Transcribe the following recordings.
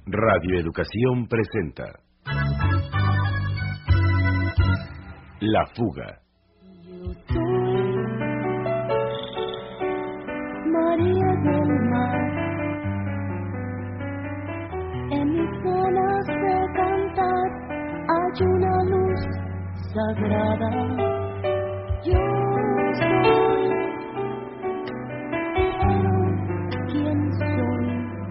Radio Educación presenta La Fuga. Yo soy María del Mar, en mis ganas de cantar hay una luz sagrada. Yo soy, pero ¿quién soy?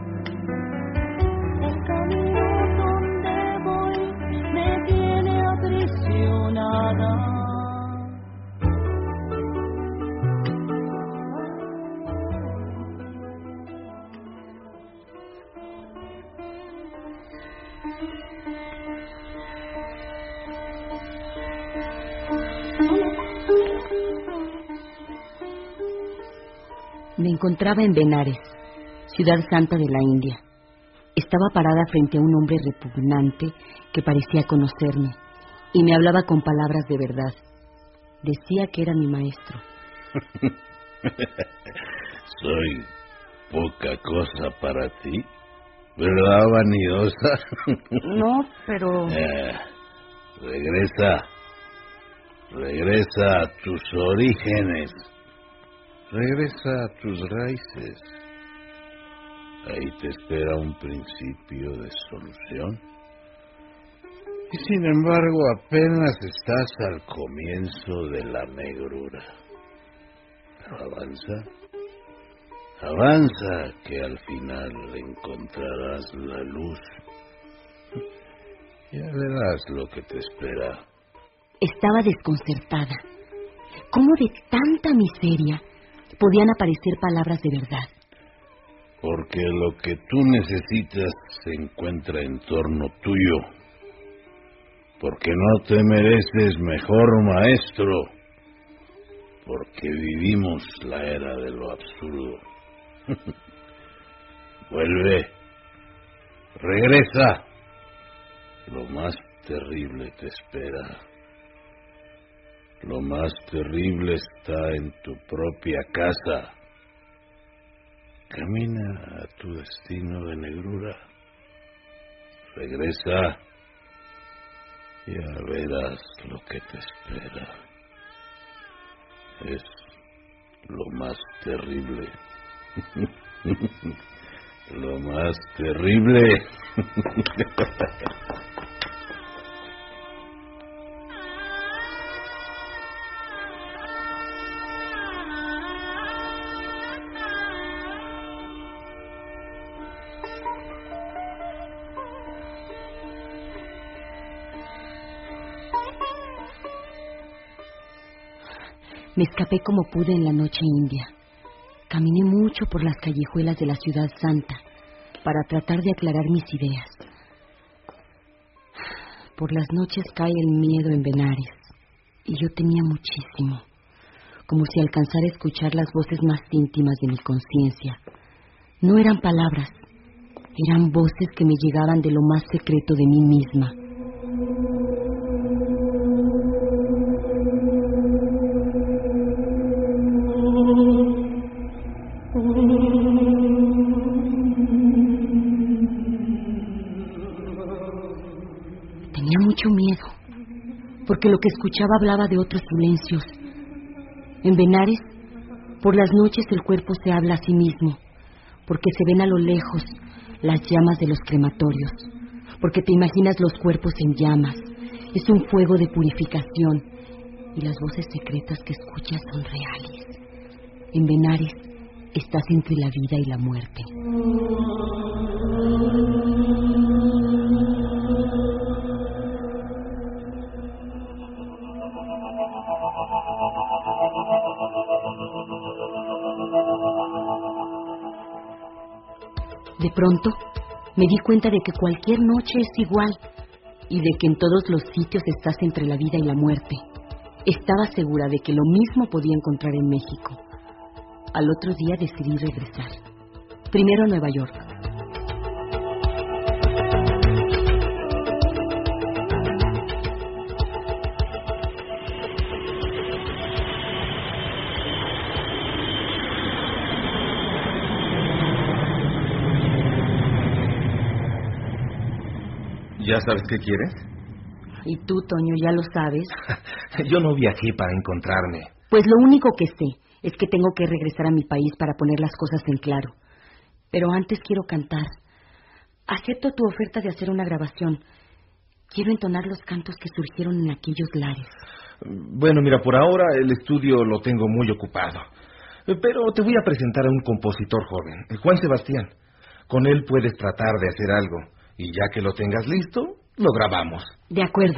El camino donde voy me tiene aprisionada. Me encontraba en Benares, ciudad santa de la India. Estaba parada frente a un hombre repugnante que parecía conocerme y me hablaba con palabras de verdad. Decía que era mi maestro. Soy poca cosa para ti, ¿verdad, vanidosa? No, pero... Regresa a tus orígenes. Regresa a tus raíces. Ahí te espera un principio de solución. Y sin embargo, apenas estás al comienzo de la negrura. Pero avanza, que al final encontrarás la luz. Ya verás lo que te espera. Estaba desconcertada. ¿Cómo de tanta miseria podían aparecer palabras de verdad? Porque lo que tú necesitas se encuentra en torno tuyo. Porque no te mereces mejor maestro. Porque vivimos la era de lo absurdo. Vuelve. Regresa. Lo más terrible te espera. Lo más terrible está en tu propia casa. Camina a tu destino de negrura. Regresa. Ya verás lo que te espera. Es lo más terrible. Lo más terrible. Me escapé como pude en la noche india. Caminé mucho por las callejuelas de la ciudad santa para tratar de aclarar mis ideas. Por las noches cae el miedo en Benares, y yo temía muchísimo, como si alcanzara a escuchar las voces más íntimas de mi conciencia. No eran palabras, eran voces que me llegaban de lo más secreto de mí misma. Tenía mucho miedo, porque lo que escuchaba hablaba de otros silencios. En Benares, por las noches el cuerpo se habla a sí mismo, porque se ven a lo lejos las llamas de los crematorios, porque te imaginas los cuerpos en llamas. Es un fuego de purificación, y las voces secretas que escuchas son reales. En Benares estás entre la vida y la muerte. De pronto, me di cuenta de que cualquier noche es igual y de que en todos los sitios estás entre la vida y la muerte. Estaba segura de que lo mismo podía encontrar en México. Al otro día decidí regresar. Primero a Nueva York. ¿Ya sabes qué quieres? Y tú, Toño, ya lo sabes. Yo no viajé para encontrarme. Pues lo único que sé es que tengo que regresar a mi país para poner las cosas en claro. Pero antes quiero cantar. Acepto tu oferta de hacer una grabación. Quiero entonar los cantos que surgieron en aquellos lares. Bueno, mira, por ahora el estudio lo tengo muy ocupado. Pero te voy a presentar a un compositor joven, Juan Sebastián. Con él puedes tratar de hacer algo. Y ya que lo tengas listo, lo grabamos. De acuerdo.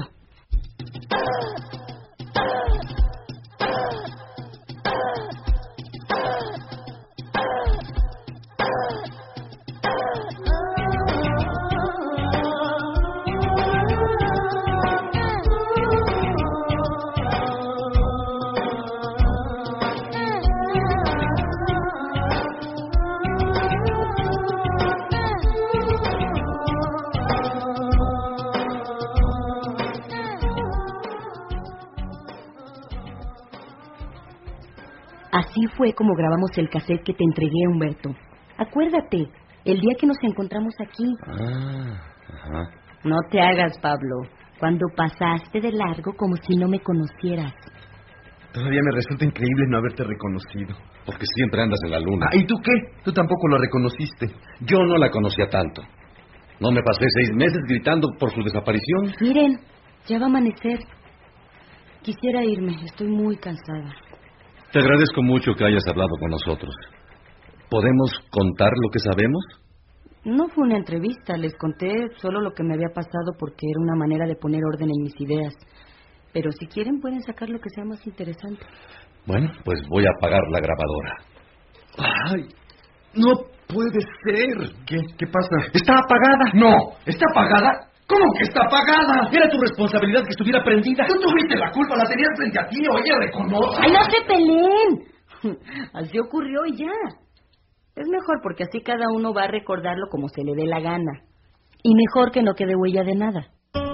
Así fue como grabamos el cassette que te entregué, Humberto. Acuérdate, el día que nos encontramos aquí. Ajá. No te hagas, Pablo. Cuando pasaste de largo como si no me conocieras. Todavía me resulta increíble no haberte reconocido. Porque siempre andas en la luna. ¿Y tú qué? Tú tampoco lo reconociste. Yo no la conocía tanto. No me pasé 6 meses gritando por su desaparición. Miren, ya va a amanecer. Quisiera irme, estoy muy cansada. Te agradezco mucho que hayas hablado con nosotros. ¿Podemos contar lo que sabemos? No fue una entrevista, les conté solo lo que me había pasado porque era una manera de poner orden en mis ideas. Pero si quieren pueden sacar lo que sea más interesante. Bueno, pues voy a apagar la grabadora. ¡Ay! ¡No puede ser! ¿Qué pasa? ¡Está apagada! ¡No! ¿Está apagada? ¿Cómo que está apagada? Era tu responsabilidad que estuviera prendida. Tú tuviste la culpa, la tenías frente a ti. Oye, reconoce. ¡Ay, no se peleen! Así ocurrió y ya. Es mejor porque así cada uno va a recordarlo como se le dé la gana. Y mejor que no quede huella de nada.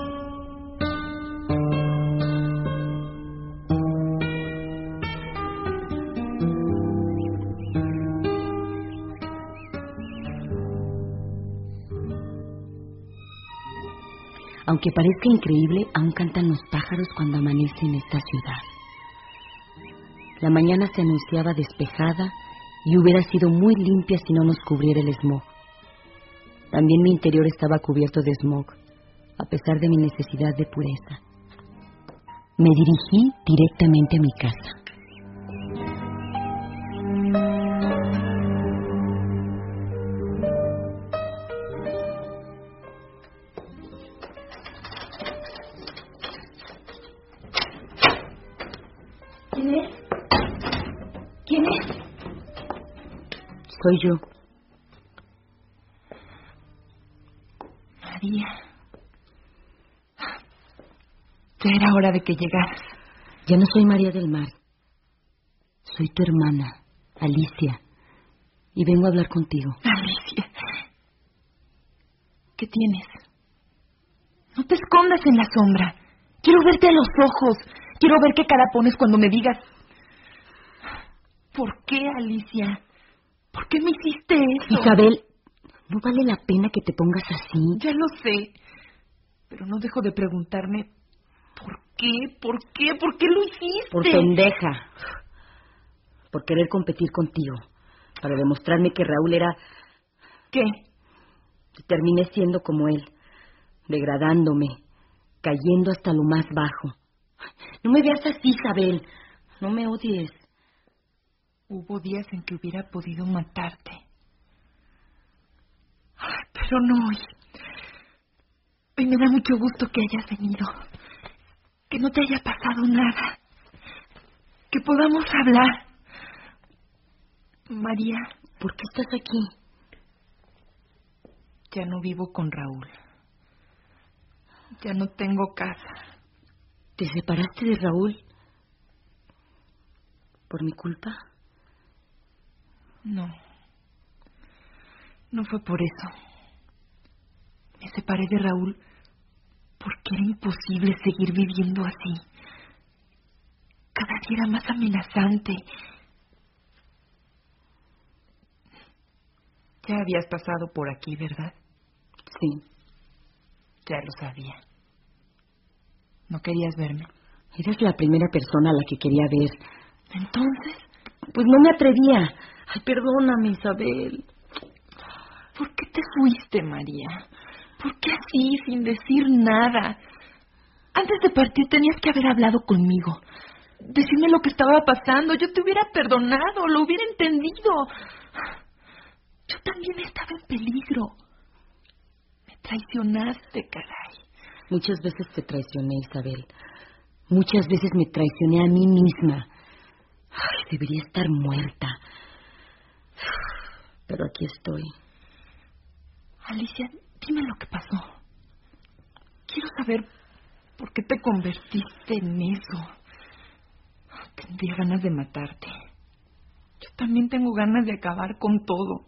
Aunque parezca increíble, aún cantan los pájaros cuando amanece en esta ciudad. La mañana se anunciaba despejada y hubiera sido muy limpia si no nos cubriera el smog. También mi interior estaba cubierto de smog, a pesar de mi necesidad de pureza. Me dirigí directamente a mi casa. ¿Quién es? Soy yo. María. Ya era hora de que llegaras. Ya no soy María del Mar. Soy tu hermana, Alicia. Y vengo a hablar contigo. Alicia. ¿Qué tienes? No te escondas en la sombra. Quiero verte a los ojos. Quiero ver qué cara pones cuando me digas... ¿Por qué, Alicia? ¿Por qué me hiciste eso? Isabel, no vale la pena que te pongas así. Ya lo sé. Pero no dejo de preguntarme... ¿Por qué? ¿Por qué? ¿Por qué lo hiciste? Por pendeja. Por querer competir contigo. Para demostrarme que Raúl era... ¿Qué? Terminé siendo como él. Degradándome. Cayendo hasta lo más bajo. No me veas así, Isabel. No me odies. Hubo días en que hubiera podido matarte. Ay, pero no hoy. Hoy me da mucho gusto que hayas venido. Que no te haya pasado nada. Que podamos hablar. María. ¿Por qué estás aquí? Ya no vivo con Raúl. Ya no tengo casa. ¿Te separaste de Raúl? ¿Por mi culpa? No. No fue por eso. Me separé de Raúl porque era imposible seguir viviendo así. Cada día era más amenazante. Ya habías pasado por aquí, ¿verdad? Sí. Ya lo sabía. ¿No querías verme? Eres la primera persona a la que quería ver. ¿Entonces? Pues no me atrevía. Ay, perdóname, Isabel. ¿Por qué te fuiste, María? ¿Por qué así, sin decir nada? Antes de partir tenías que haber hablado conmigo. Decirme lo que estaba pasando. Yo te hubiera perdonado, lo hubiera entendido. Yo también estaba en peligro. Me traicionaste, caray. Muchas veces te traicioné, Isabel. Muchas veces me traicioné a mí misma. Ay, debería estar muerta. Pero aquí estoy. Alicia, dime lo que pasó. Quiero saber por qué te convertiste en eso. Tendría ganas de matarte. Yo también tengo ganas de acabar con todo.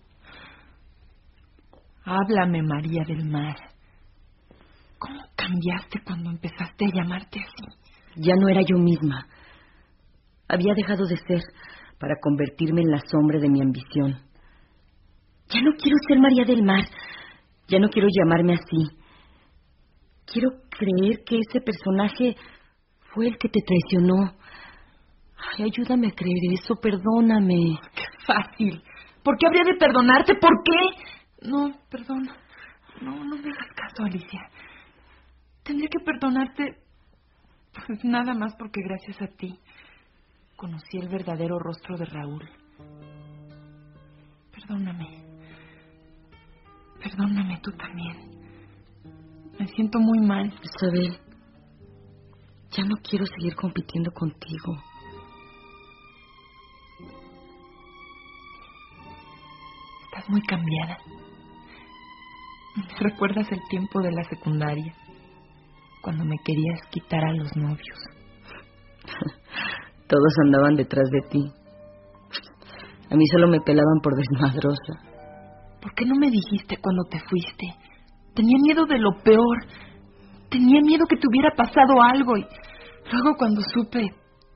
Háblame, María del Mar. ¿Cómo cambiaste cuando empezaste a llamarte así? Ya no era yo misma. Había dejado de ser para convertirme en la sombra de mi ambición. Ya no quiero ser María del Mar. Ya no quiero llamarme así. Quiero creer que ese personaje fue el que te traicionó. Ay, ayúdame a creer eso, perdóname. ¡Qué fácil! ¿Por qué habría de perdonarte? ¿Por qué? No, perdona. No me hagas caso, Alicia. Tendría que perdonarte, pues nada más porque gracias a ti conocí el verdadero rostro de Raúl. Perdóname. Perdóname tú también. Me siento muy mal. Isabel, ya no quiero seguir compitiendo contigo. Estás muy cambiada. ¿Recuerdas el tiempo de la secundaria? Cuando me querías quitar a los novios. Todos andaban detrás de ti. A mí solo me pelaban por desmadrosa. ¿Por qué no me dijiste cuando te fuiste? Tenía miedo de lo peor. Tenía miedo que te hubiera pasado algo. Y luego cuando supe...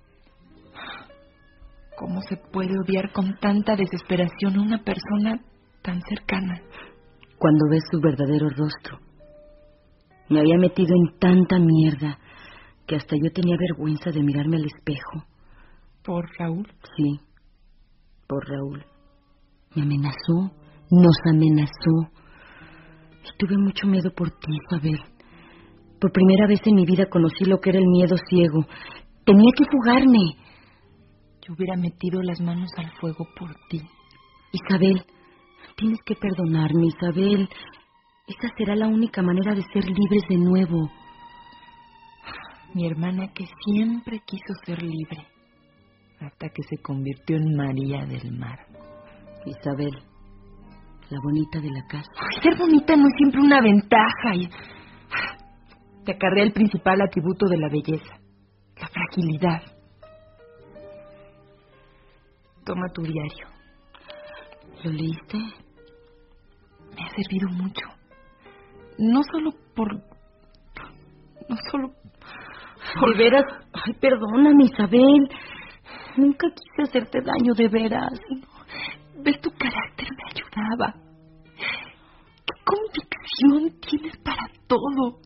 ¿Cómo se puede odiar con tanta desesperación a una persona tan cercana? Cuando ves su verdadero rostro. Me había metido en tanta mierda que hasta yo tenía vergüenza de mirarme al espejo. ¿Por Raúl? Sí, por Raúl. Me amenazó, nos amenazó. Y tuve mucho miedo por ti, Isabel. Por primera vez en mi vida conocí lo que era el miedo ciego. Tenía que fugarme. Yo hubiera metido las manos al fuego por ti. Isabel, tienes que perdonarme, Isabel. Esa será la única manera de ser libres de nuevo. Mi hermana que siempre quiso ser libre, hasta que se convirtió en María del Mar. Isabel, la bonita de la casa. Ay, ser bonita no es siempre una ventaja. Te acarrea el principal atributo de la belleza, la fragilidad. Toma tu diario. ¿Lo leíste? Me ha servido mucho. No solo por... De veras, ay, perdóname, Isabel. Nunca quise hacerte daño, de veras. Ver tu carácter me ayudaba. ¿Qué convicción tienes para todo?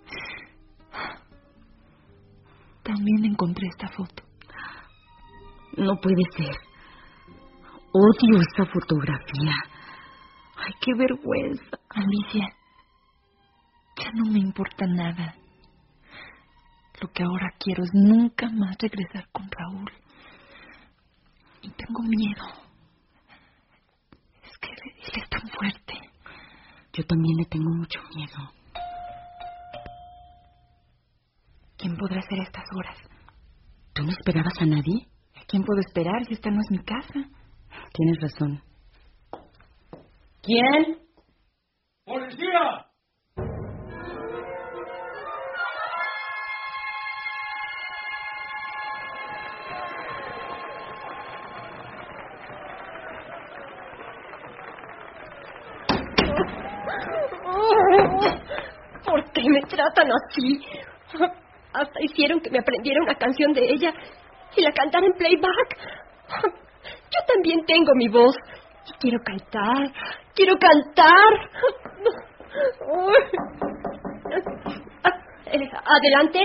También encontré esta foto. No puede ser. Odio esta fotografía. Ay, qué vergüenza. Alicia, ya no me importa nada. Lo que ahora quiero es nunca más regresar con Raúl. Y tengo miedo. Es que él es tan fuerte. Yo también le tengo mucho miedo. ¿Quién podrá ser a estas horas? ¿Tú no esperabas a nadie? ¿A quién puedo esperar si esta no es mi casa? Tienes razón. ¿Quién? ¡Policía! ¿Por qué me tratan así? Hasta hicieron que me aprendiera una canción de ella y la cantara en playback. Yo también tengo mi voz y quiero cantar. Adelante.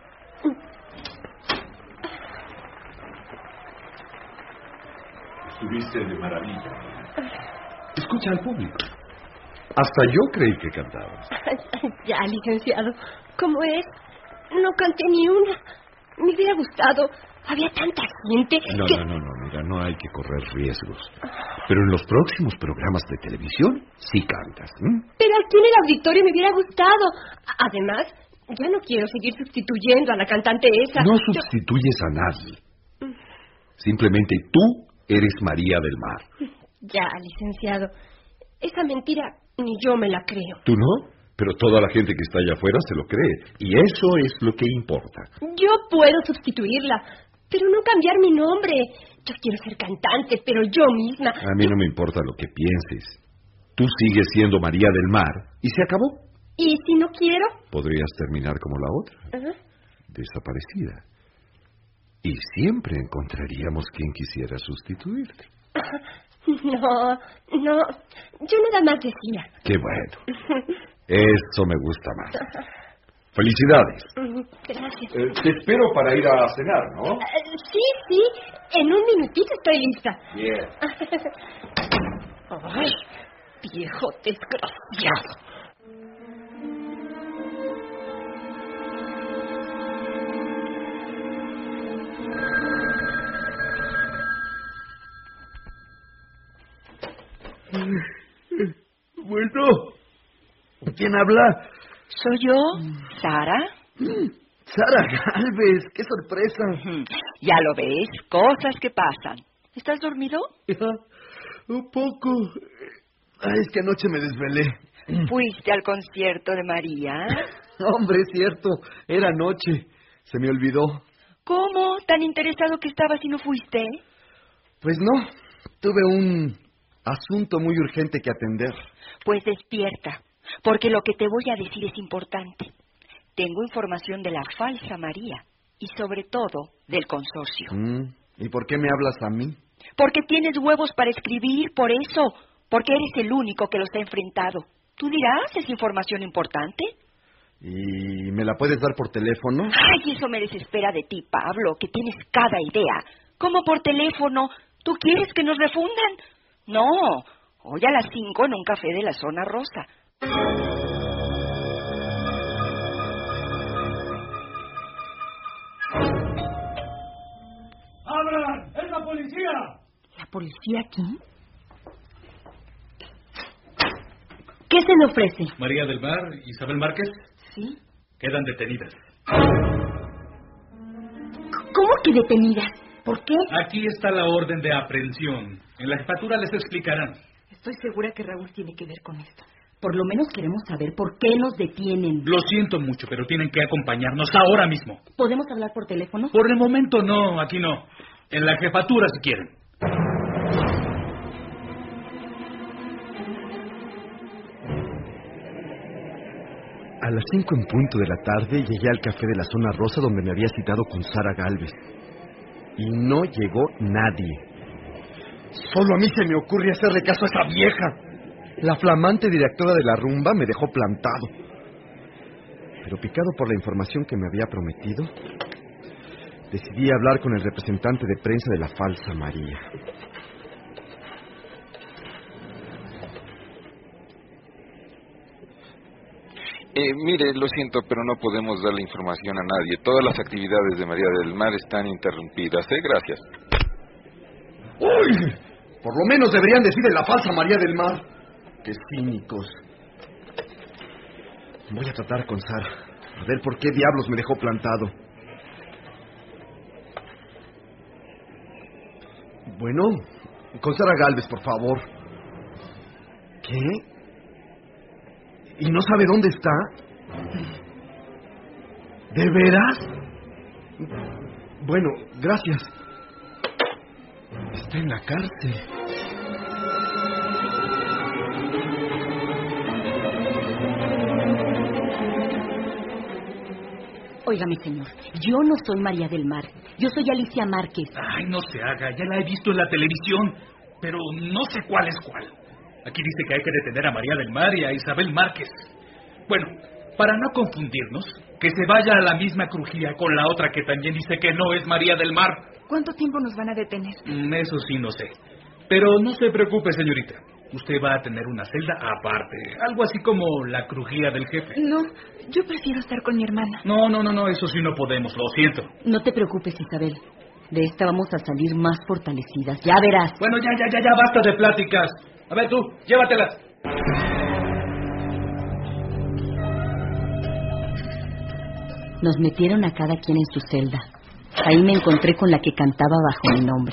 Estuviste de maravilla. Escucha al público. Hasta yo creí que cantabas. Ya, licenciado. ¿Cómo es? No canté ni una. Me hubiera gustado. Había tanta gente No, que... mira, no hay que correr riesgos. Pero en los próximos programas de televisión sí cantas. Pero aquí en el auditorio me hubiera gustado. Además, ya no quiero seguir sustituyendo a la cantante esa. No sustituyes a nadie. Simplemente tú eres María del Mar. Ya, licenciado. Esa mentira ni yo me la creo. ¿Tú no? Pero toda la gente que está allá afuera se lo cree. Y eso es lo que importa. Yo puedo sustituirla, pero no cambiar mi nombre. Yo quiero ser cantante, pero yo misma. A mí no me importa lo que pienses. Tú sigues siendo María del Mar y se acabó. ¿Y si no quiero? Podrías terminar como la otra, desaparecida. Y siempre encontraríamos quien quisiera sustituirte. No. Yo nada más decía. Qué bueno. Eso me gusta más. Felicidades. Gracias. Te espero para ir a cenar, ¿no? Sí. En un minutito estoy lista. Bien. Ay, viejo desgraciado. Bueno, ¿quién habla? ¿Soy yo, Sara? Sara Gálvez, qué sorpresa. Ya lo ves, cosas que pasan. ¿Estás dormido? Un poco. Ay, es que anoche me desvelé. ¿Fuiste al concierto de María? Hombre, es cierto, era anoche. Se me olvidó. ¿Cómo? ¿Tan interesado que estabas y no fuiste? Pues no, tuve un asunto muy urgente que atender. Pues despierta, porque lo que te voy a decir es importante. Tengo información de la falsa María y sobre todo del consorcio. ¿Y por qué me hablas a mí? Porque tienes huevos para escribir, por eso. Porque eres el único que los ha enfrentado. Tú dirás, ¿es información importante? ¿Y me la puedes dar por teléfono? Ay, eso me desespera de ti, Pablo, que tienes cada idea. ¿Cómo por teléfono? ¿Tú quieres que nos refundan? No, hoy a las 5 en un café de la zona rosa. ¡Abran! ¡Es la policía! ¿La policía aquí? ¿Qué se le ofrece? María del Mar, Isabel Márquez, ¿Sí? quedan detenidas. ¿Cómo que detenidas? ¿Por qué? Aquí está la orden de aprehensión. En la jefatura les explicarán. Estoy segura que Raúl tiene que ver con esto. Por lo menos queremos saber por qué nos detienen. Lo siento mucho, pero tienen que acompañarnos ahora mismo. ¿Podemos hablar por teléfono? Por el momento no, aquí no. En la jefatura si quieren. A las 5 en punto de la tarde llegué al café de la zona rosa donde me había citado con Sara Gálvez. Y no llegó nadie. Solo a mí se me ocurre hacerle caso a esa vieja. La flamante directora de la rumba me dejó plantado. Pero picado por la información que me había prometido, decidí hablar con el representante de prensa de la falsa María. Mire, lo siento, pero no podemos dar la información a nadie. Todas las actividades de María del Mar están interrumpidas, Gracias. ¡Uy! Por lo menos deberían decir de la falsa María del Mar. ¡Qué cínicos! Voy a tratar con Sara, a ver por qué diablos me dejó plantado. Bueno, con Sara Gálvez, por favor. ¿Qué? ¿Y no sabe dónde está? ¿De veras? Bueno, gracias. Está en la cárcel. Óigame, señor, yo no soy María del Mar. Yo soy Alicia Márquez. Ay, no se haga, ya la he visto en la televisión, pero no sé cuál es cuál. Aquí dice que hay que detener a María del Mar y a Isabel Márquez. Bueno, para no confundirnos, que se vaya a la misma crujía con la otra que también dice que no es María del Mar. ¿Cuánto tiempo nos van a detener? Eso sí, no sé. Pero no se preocupe, señorita. Usted va a tener una celda aparte, algo así como la crujía del jefe. No, yo prefiero estar con mi hermana. No, eso sí no podemos, lo siento. No te preocupes, Isabel. De esta vamos a salir más fortalecidas, ya verás. Bueno, ya, basta de pláticas. A ver tú, llévatelas. Nos metieron a cada quien en su celda. Ahí me encontré con la que cantaba bajo mi nombre.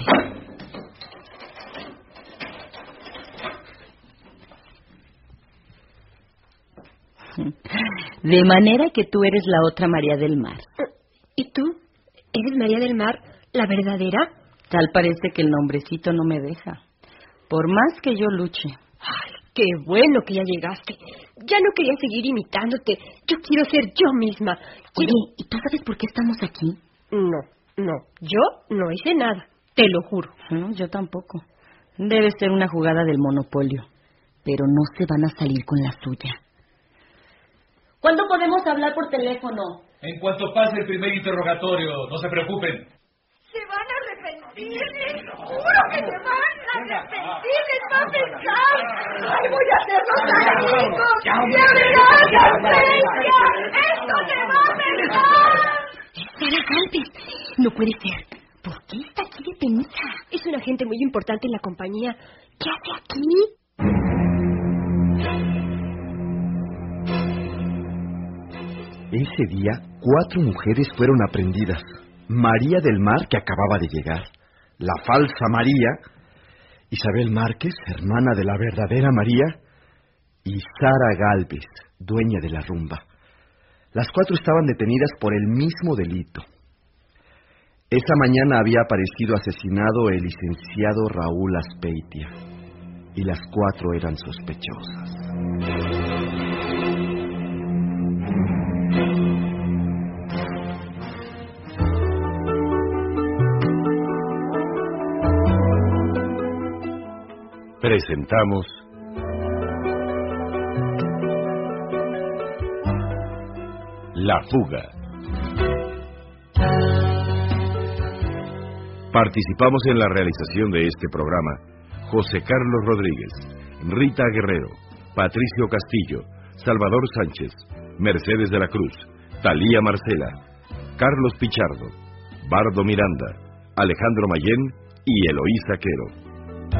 De manera que tú eres la otra María del Mar. ¿Y tú? ¿Eres María del Mar, la verdadera? Tal parece que el nombrecito no me deja. Por más que yo luche. Ay, qué bueno que ya llegaste. Ya no quería seguir imitándote. Yo quiero ser yo misma. Oye, ¿y tú sabes por qué estamos aquí? No. Yo no hice nada. Te lo juro. No, yo tampoco. Debe ser una jugada del monopolio. Pero no se van a salir con la suya. ¿Cuándo podemos hablar por teléfono? En cuanto pase el primer interrogatorio, no se preocupen. Se van a arrepentir, les juro que se van a arrepentir, les va a pensar. ¡Ay, voy a hacerlos amigos! ¡Ya verás, ¡esto se va a pensar! Sara Galvez, no puede ser. ¿Por qué está aquí detenida? Es una gente muy importante en la compañía. ¿Qué hace aquí? Ese día, 4 mujeres fueron aprehendidas. María del Mar, que acababa de llegar, la falsa María, Isabel Márquez, hermana de la verdadera María, y Sara Galvez, dueña de la rumba. Las 4 estaban detenidas por el mismo delito. Esa mañana había aparecido asesinado el licenciado Raúl Azpeitia, y las 4 eran sospechosas. Presentamos La Fuga. Participamos en la realización de este programa José Carlos Rodríguez, Rita Guerrero, Patricio Castillo, Salvador Sánchez, Mercedes de la Cruz, Talía Marcela, Carlos Pichardo, Bardo Miranda, Alejandro Mayén y Eloísa Quero.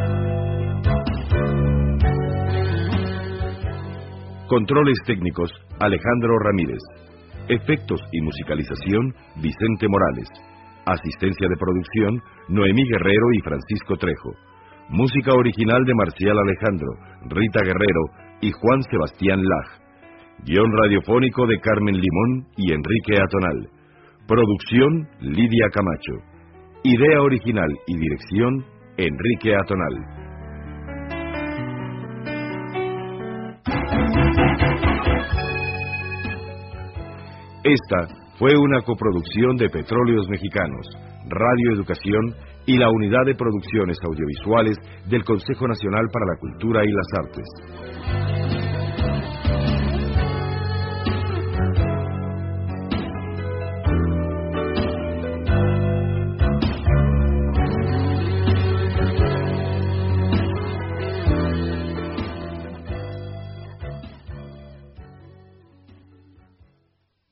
Controles técnicos, Alejandro Ramírez. Efectos y musicalización, Vicente Morales. Asistencia de producción, Noemí Guerrero y Francisco Trejo. Música original de Marcial Alejandro, Rita Guerrero y Juan Sebastián Laj. Guión radiofónico de Carmen Limón y Enrique Atonal. Producción, Lidia Camacho. Idea original y dirección, Enrique Atonal. Esta fue una coproducción de Petróleos Mexicanos, Radio Educación y la Unidad de Producciones Audiovisuales del Consejo Nacional para la Cultura y las Artes.